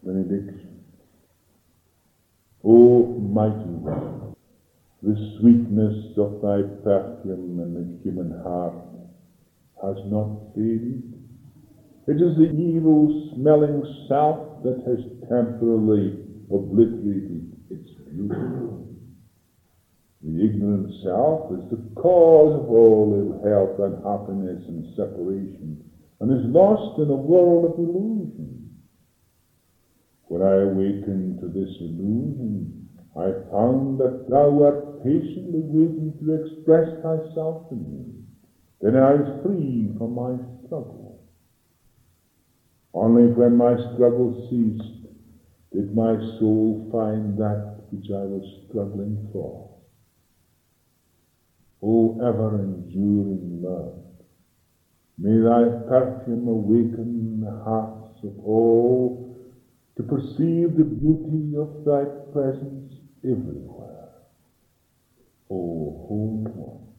Benediction. O mighty one, the sweetness of thy perfume in the human heart has not faded. It is the evil-smelling self that has temporarily obliterated its beauty. The ignorant self is the cause of all ill health, unhappiness, and separation, and is lost in a world of illusion. When I awakened to this illusion, I found that thou wert patiently waiting to express thyself to me. Then I was free from my struggle. Only when my struggle ceased did my soul find that which I was struggling for. O ever-enduring love, may thy perfume awaken the hearts of all to perceive the beauty of thy presence everywhere. O Holy One.